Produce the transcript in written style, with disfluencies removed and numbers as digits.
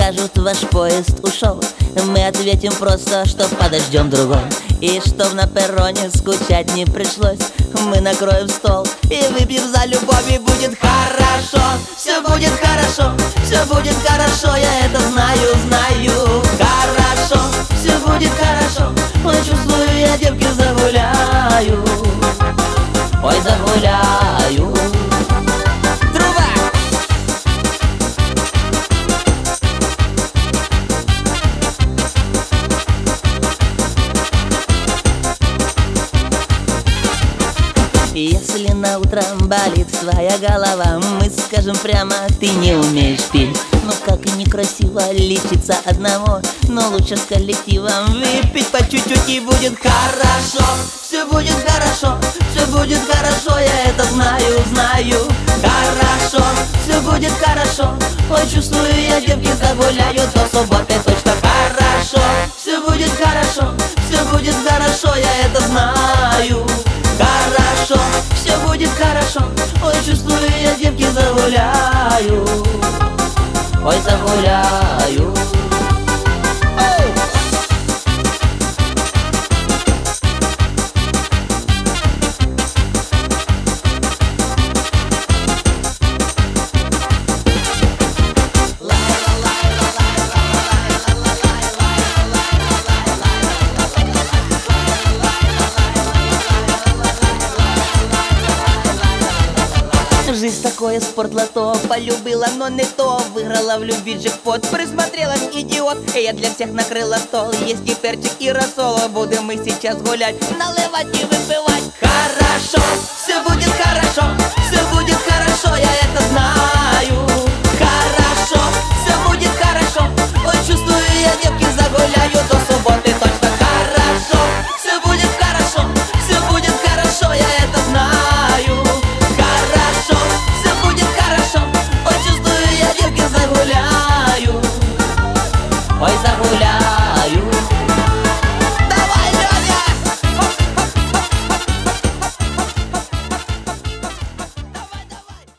скажут, ваш поезд ушел, мы ответим просто, что подождем другой. И чтоб на перроне скучать не пришлось, мы накроем стол и выпьем за любовь. И будет хорошо, все будет хорошо, все будет хорошо, я это знаю, знаю. Хорошо, все будет хорошо, ой, чувствую, я девки загуляю, ой, загуляю. Если на утро болит твоя голова, мы скажем прямо, ты не умеешь петь. Ну как и некрасиво лечиться одному, но лучше с коллективом выпить по чуть-чуть. И будет хорошо, все будет хорошо, все будет хорошо, я это знаю, знаю. Хорошо, все будет хорошо, ой, чувствую, я девки загуляю до субботы точно. Хорошо, все будет хорошо, все будет хорошо, я это знаю. Хорошо, все будет хорошо, ой, чувствую, я девки загуляю, ой, загуляю. Жизнь такое спортлото, полюбила, но не то. Выиграла в любви джекпот, присмотрелась, идиот. И я для всех накрыла стол, есть и перчик, и рассол. Будем мы сейчас гулять, наливать и выпивать. Хорошо, все будет хорошо, все будет хорошо, я это знаю.